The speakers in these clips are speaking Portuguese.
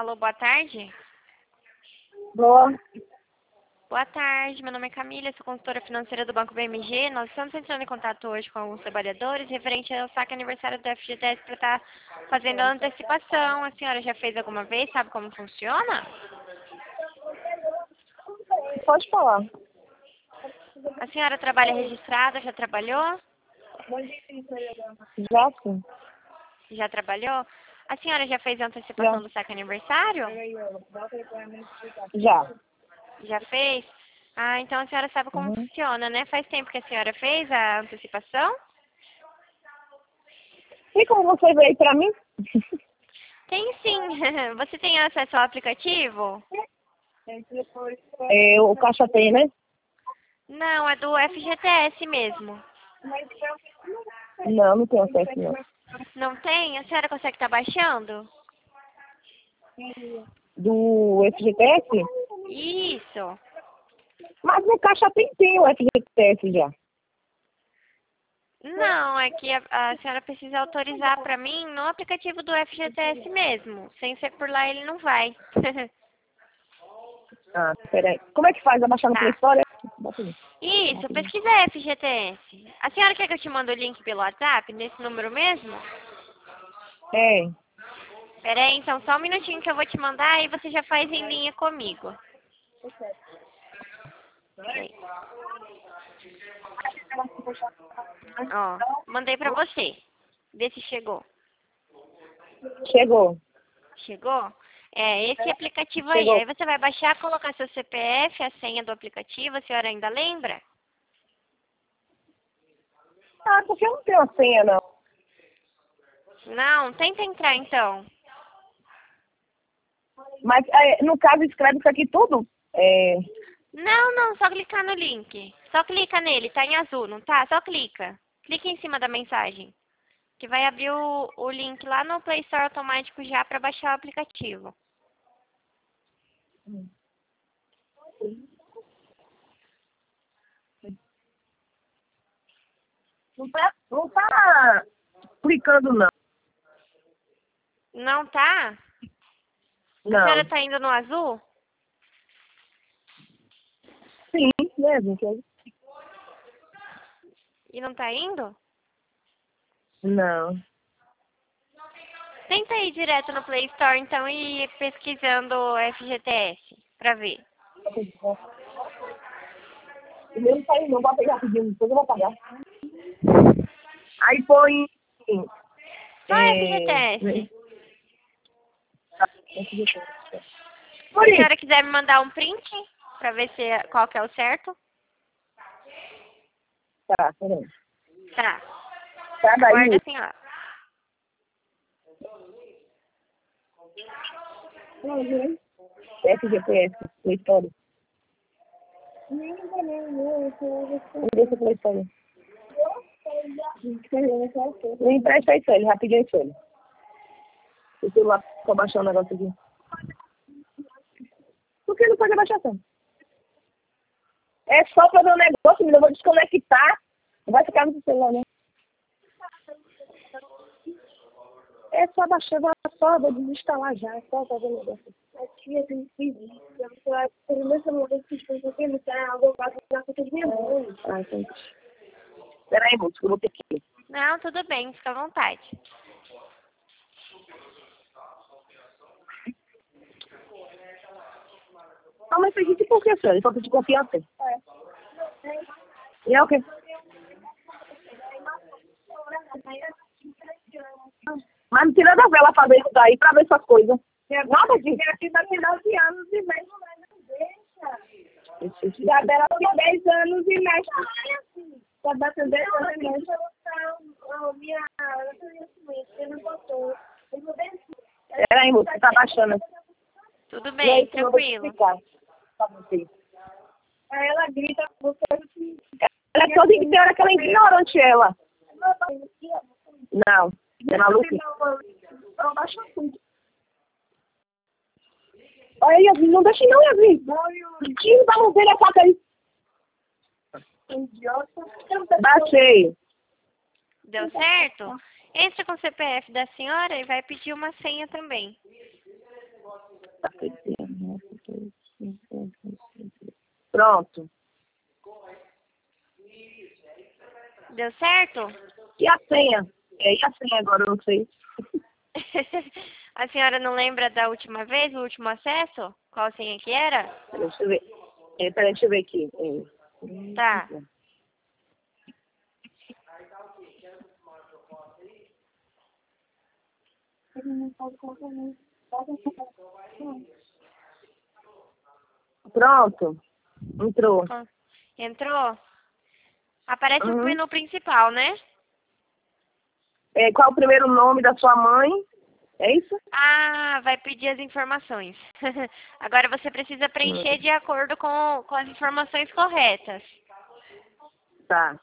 Alô, boa tarde. Boa. Boa tarde, meu nome é Camila, sou consultora financeira do Banco BMG. Nós estamos entrando em contato hoje com alguns trabalhadores referente ao saque aniversário do FGTS para estar fazendo a antecipação. A senhora já fez alguma vez? Sabe como funciona? Pode falar. A senhora trabalha registrada? Já trabalhou? Já sim. Já trabalhou? A senhora já fez a antecipação Já. do saque aniversário? Já. Já fez? Ah, então a senhora sabe como Uhum. funciona, né? Faz tempo que a senhora fez a antecipação? E como você veio pra mim? Tem sim. Você tem acesso ao aplicativo? O Caixa tem, né? Não, é do FGTS mesmo. Não, não tenho acesso, não. Não tem? A senhora consegue estar baixando? Do FGTS? Isso. Mas no Caixa tem o FGTS já. Não, é que a senhora precisa autorizar para mim no aplicativo do FGTS mesmo. Sem ser por lá, ele não vai. Ah, peraí. Como é que faz? Abaixar no Play Tá. Store? Bota aí. Isso, Rapidinho. pesquisa FGTS. A senhora quer que eu te mande o link pelo WhatsApp, nesse número mesmo? É. Pera aí, então, só um minutinho que eu vou te mandar e você já faz em linha comigo. Peraí. Ó, mandei pra você. Vê se chegou. Chegou. Chegou? É, esse aplicativo aí. Chegou. Aí você vai baixar, colocar seu CPF, a senha do aplicativo. A senhora ainda lembra? Ah, porque eu não tenho a senha, não. Não, tenta entrar então. Mas, no caso, escreve isso aqui tudo? Não, só clicar no link. Só clica nele, tá em azul, não tá? Só clica. Clica em cima da mensagem. Que vai abrir o link lá no Play Store automático já pra baixar o aplicativo. Não tá clicando, não. Não tá? A senhora Não. tá indo no azul? Sim, né, gente? E não tá indo? Não. Tenta ir direto no Play Store então e ir pesquisando FGTS pra ver. O meu não tá indo, não. Vou pegar rapidinho, depois eu vou pagar. Aí põe... Só É, FGTS. Se por a isso. senhora quiser me mandar um print pra ver se qual que é o certo. Tá, peraí. Tá. Tá Aguarda daí. a senhora. FGTS, Play Store. Deixa o Play Store. Me empresta isso aí, rapidinho isso aí. O celular ficou baixando o negócio aqui. Por que não pode abaixar tanto? É só pra ver o negócio, menina. Eu vou desconectar. Não vai ficar no seu celular, né? É só baixar, vou desinstalar já. É só fazer o negócio. Aqui eu tenho que pedir. Primeiro celular que eu fiz, porque não tem água, eu vou na conta de minha mãe. Ah, entendi. Peraí, moço, que eu vou ter que ir. Não, tudo bem, fica à vontade. Não, mas pedir por que, senhora? Falta de confiança. E é o quê? Mas não tem nada a ver ela fazer isso daí pra ver essas coisas. Nada disso. Aqui tá com 9 anos e meio, não deixa. Isabela tem 10 anos e mexe. Tá batendo 10 anos e mexe. Peraí, moça, tá baixando. Tudo E aí, bem, que eu vou tranquilo. explicar pra você. Aí ela grita, você... Ela é toda inteira, que ela é ignorante, ela. Não, é maluca. Ela baixa tudo. Olha, Yasmin, não deixa não, Yasmin. Tira da mão dele a faca aí. Idiota. Baixei. Deu certo? Entra com o CPF da senhora e vai pedir uma senha também. Pronto. Deu certo? E a senha? E a senha agora, eu não sei. A senhora não lembra da última vez, o último acesso? Qual senha que era? Deixa eu ver. Peraí, deixa eu ver aqui. Tá. Pronto. Entrou. Entrou? Aparece o menu principal, né? Qual o primeiro nome da sua mãe? É isso? Ah, vai pedir as informações. Agora você precisa preencher de acordo com as informações corretas. Tá.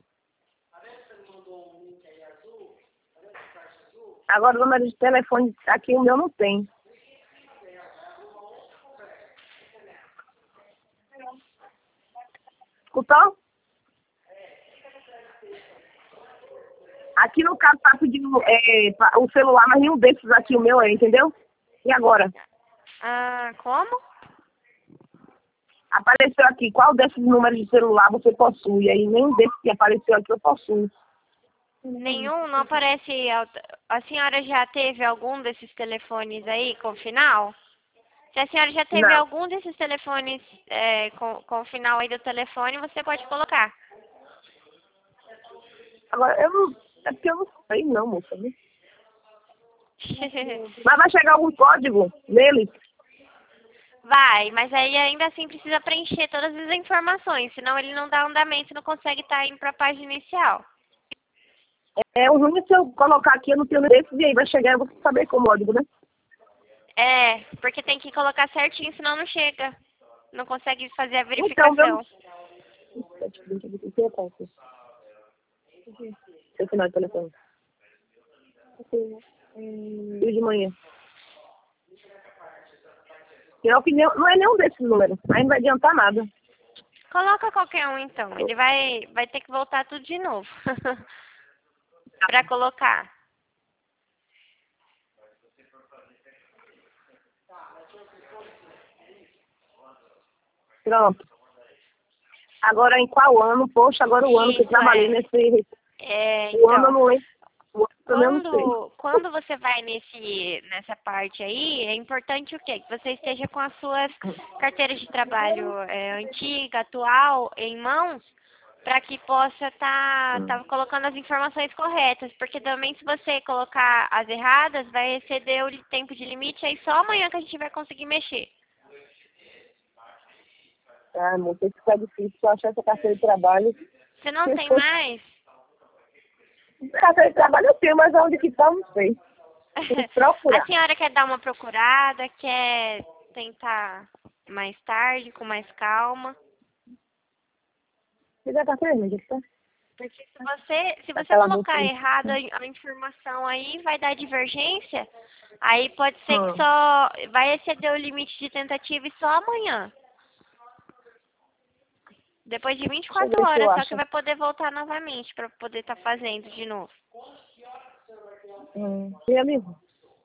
Agora o número de telefone aqui, o meu não tem. Escutou? Aqui no caso tá pedindo o celular, mas nenhum desses aqui, o meu é, entendeu? E agora? Ah, como? Apareceu aqui, qual desses números de celular você possui? Aí nenhum desses que apareceu aqui eu possuo. Nenhum? Não aparece. A senhora já teve algum desses telefones aí com final? Se a senhora já teve Não. algum desses telefones com o final aí do telefone, você pode colocar. Agora, eu não. É porque eu não sei não, moça. Né? Mas vai chegar algum código nele? Vai, mas aí ainda assim precisa preencher todas as informações, senão ele não dá andamento, não consegue estar indo para a página inicial. O ruim é se eu colocar aqui, eu não tenho desses, e aí vai chegar, eu vou saber com o código, né? Porque tem que colocar certinho, senão não chega. Não consegue fazer a Então, verificação. Seu final de telefone. E de manhã. Minha opinião, não é nenhum desses números. Aí não vai adiantar nada. Coloca qualquer um então. Ele vai ter que voltar tudo de novo. Para colocar. Pronto. Agora em qual ano? Poxa, agora o ano que eu trabalhei nesse... O ano eu não lembro. O ano também eu não sei. Quando você vai nessa parte aí, é importante o quê? Que você esteja com as suas carteiras de trabalho antiga, atual, em mãos, para que possa tá colocando as informações corretas. Porque também se você colocar as erradas, vai exceder o tempo de limite, aí só amanhã que a gente vai conseguir mexer. Ah, moça, isso fica difícil. Eu achar essa carteira de trabalho. Você não tem mais? Carteira de trabalho eu tenho, mas onde que tá, eu não sei. Tem que procurar. A senhora quer dar uma procurada, quer tentar mais tarde, com mais calma? Você a carteira, onde que tá? Porque se você Aquela colocar moça. errado a informação aí, vai dar divergência. Aí pode ser que só vai exceder o limite de tentativa e só amanhã. Depois de 24 horas, só que vai poder voltar novamente para poder estar fazendo de novo. E amigo?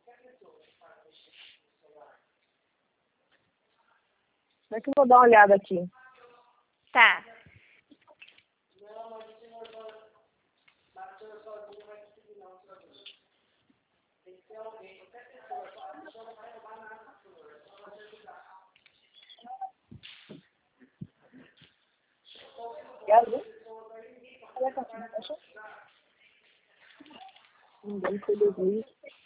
Como é que eu vou dar uma olhada aqui? Tá. Olha a cartinha, tá achando? Ninguém foi 2000.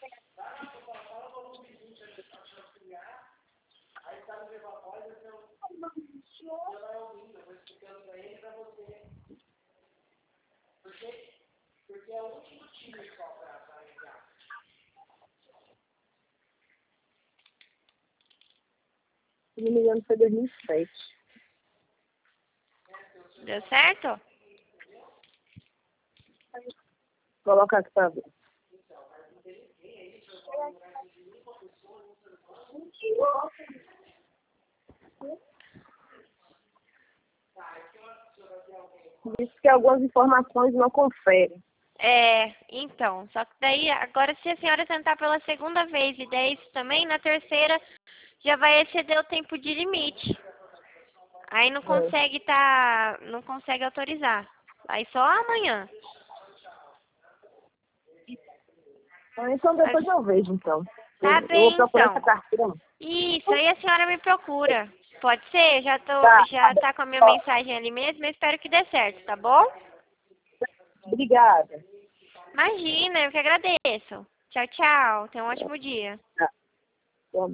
Se não me engano, foi 2007. Deu certo? Coloca aqui pra ver. Diz que algumas informações não conferem. Então, só que daí, agora se a senhora tentar pela segunda vez e der isso também, na terceira já vai exceder o tempo de limite. Aí não consegue autorizar. Aí só amanhã. Então depois eu vejo, então. Tá Eu vou bem, procurar então. essa carteira. Isso, aí a senhora me procura. Pode ser? Tá, Já tá com a minha ó, mensagem ali mesmo, eu espero que dê certo, tá bom? obrigada. Imagina, eu que agradeço. Tchau, tchau. Tenha um ótimo dia. Tá.